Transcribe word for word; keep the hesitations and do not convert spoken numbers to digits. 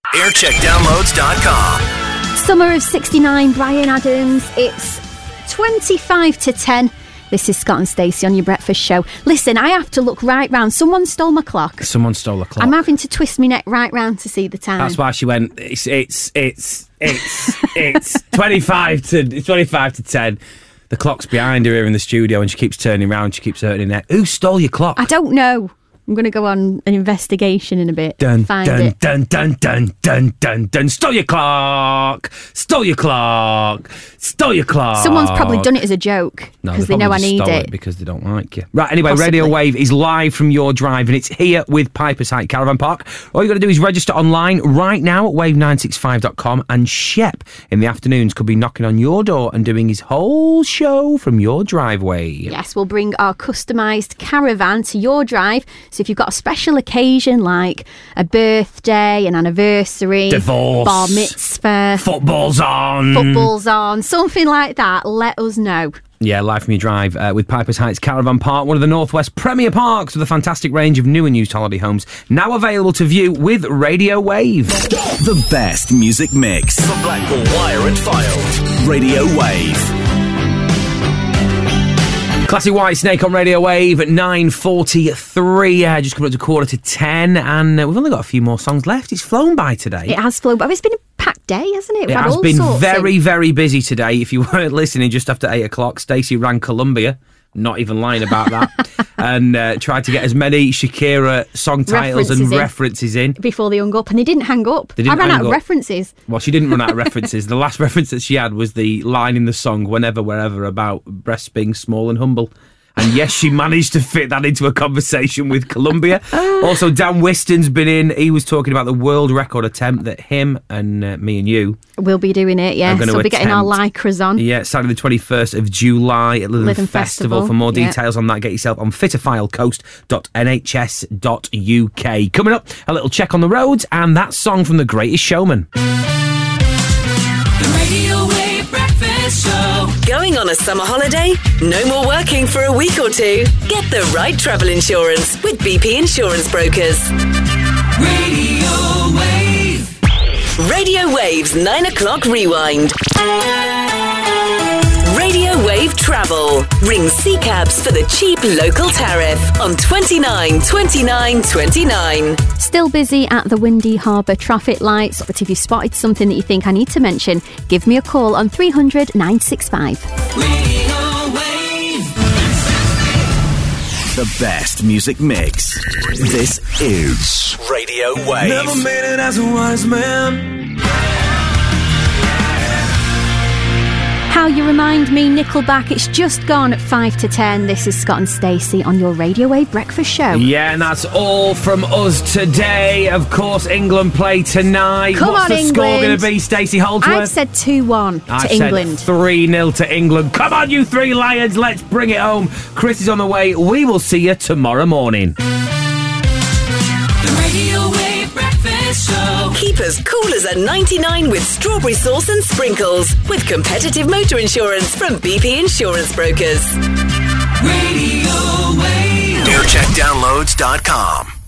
aircheck downloads dot com. Summer of sixty-nine, Bryan Adams. It's twenty-five to ten. This is Scott and Stacey on your breakfast show. Listen, I have to look right round. Someone stole my clock. Someone stole a clock. I'm having to twist my neck right round to see the time. That's why she went, it's, it's, it's, it's, it's twenty-five to, it's twenty-five to ten. The clock's behind her here in the studio and she keeps turning around, she keeps hurting her neck. Who stole your clock? I don't know. I'm going to go on an investigation in a bit. Dun, find dun, it. dun, dun, dun, dun, dun, dun. Stole your clock. Stole your clock. Stole your clock. Someone's probably done it as a joke No, because they know I need stole it. it because they don't like you. Right, anyway, Possibly. Radio Wave is live from your drive and it's here with Piper's Height Caravan Park. All you got to do is register online right now at wave nine six five dot com, and Shep in the afternoons could be knocking on your door and doing his whole show from your driveway. Yes, we'll bring our customised caravan to your drive. So if you've got a special occasion like a birthday, an anniversary, Divorce, bar mitzvah, football's on, football's on, something like that, let us know. Yeah, live from your drive uh, with Piper's Heights Caravan Park, one of the Northwest premier parks with a fantastic range of new and used holiday homes, now available to view with Radio Wave. The best music mix for Blackpool Wire and Fylde. Radio Wave. Classic White Snake on Radio Wave at nine forty-three, uh, just coming up to quarter to ten, and uh, we've only got a few more songs left. It's flown by today. It has flown, but it's been a packed day, hasn't it? We've It had has all been sorts very, in. very busy today. If you weren't listening just after eight o'clock, Stacey ran Columbia, not even lying about that, and uh, tried to get as many Shakira song titles References and in. references in. Before they hung up, and they didn't hang up. They didn't I ran hang out of up. references. Well, she didn't run out of references. The last reference that she had was the line in the song, Whenever, Wherever, about breasts being small and humble. And yes, she managed to fit that into a conversation with Columbia. Also, Dan Whiston's been in. He was talking about the world record attempt that him and uh, me and you... We'll be doing it, yeah. I'm gonna So we'll be getting our attempt- lycras on. Yeah, Saturday the twenty-first of July at Lytham, Lytham Festival. Festival, For more yeah. details on that, get yourself on fitterfilecoast dot n h s dot u k. Coming up, a little check on the roads and that song from The Greatest Showman. The Radio Wave Breakfast Show. Going on a summer holiday? No more working for a week or two. Get the right travel insurance with B P Insurance Brokers. Radio Wave. Radio Wave's nine o'clock rewind. Radio Wave Travel. Ring C cabs for the cheap local tariff on twenty-nine twenty-nine twenty-nine. Still busy at the Windy Harbour traffic lights, but if you've spotted something that you think I need to mention, give me a call on three hundred nine six five. Radio Wave. The best music mix. This is Radio Wave. Never made it as a wise man. How You Remind Me, Nickelback. It's just gone at five to ten. This is Scott and Stacey on your Radio Wave Breakfast Show. Yeah, and that's all from us today. Of course, England play tonight. Come What's on, the score England. going to be, Stacey Holdsworth? I've said two one to I've England. said three nil to England. Come on, you three Lions, let's bring it home. Chris is on the way. We will see you tomorrow morning. The Radio Wave Breakfast Show. Keep as cool as a ninety-nine with strawberry sauce and sprinkles with competitive motor insurance from B P Insurance Brokers. Radio Wave. aircheck downloads dot com.